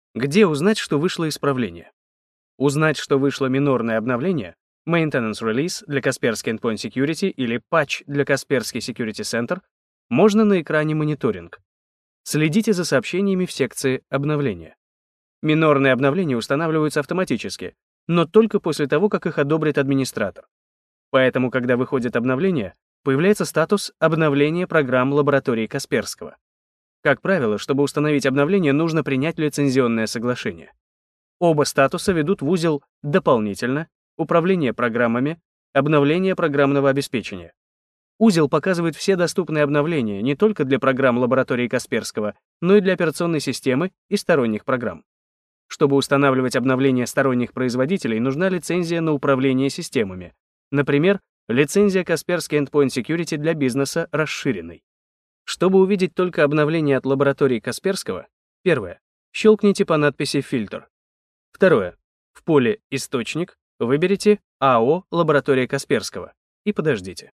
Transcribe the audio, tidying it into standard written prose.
Где узнать, что вышло исправление? Узнать, что вышло минорное обновление, Maintenance Release для Kaspersky Endpoint Security или Patch для Kaspersky Security Center, можно на экране «Мониторинг». Следите за сообщениями в секции «Обновления». Минорные обновления устанавливаются автоматически, но только после того, как их одобрит администратор. Поэтому, когда выходит обновление, появляется статус обновления программ лаборатории Касперского. Как правило, чтобы установить обновление, нужно принять лицензионное соглашение. Оба статуса ведут в узел «Дополнительно», «Управление программами», «Обновление программного обеспечения». Узел показывает все доступные обновления не только для программ лаборатории Касперского, но и для операционной системы и сторонних программ. Чтобы устанавливать обновления сторонних производителей, нужна лицензия на управление системами. Например, лицензия Kaspersky Endpoint Security для бизнеса расширенной. Чтобы увидеть только обновления от лаборатории Касперского, первое. Щелкните по надписи «Фильтр». Второе. В поле «Источник» выберите АО «Лаборатория Касперского» и подождите.